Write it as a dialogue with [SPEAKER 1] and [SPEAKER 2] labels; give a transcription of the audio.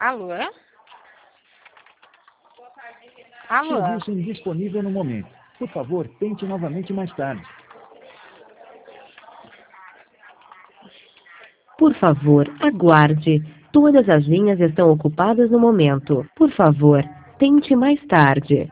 [SPEAKER 1] Alô? Alô?
[SPEAKER 2] Serviço indisponível no momento. Por favor, tente novamente mais tarde.
[SPEAKER 3] Por favor, aguarde. Todas as linhas estão ocupadas no momento. Por favor, tente mais tarde.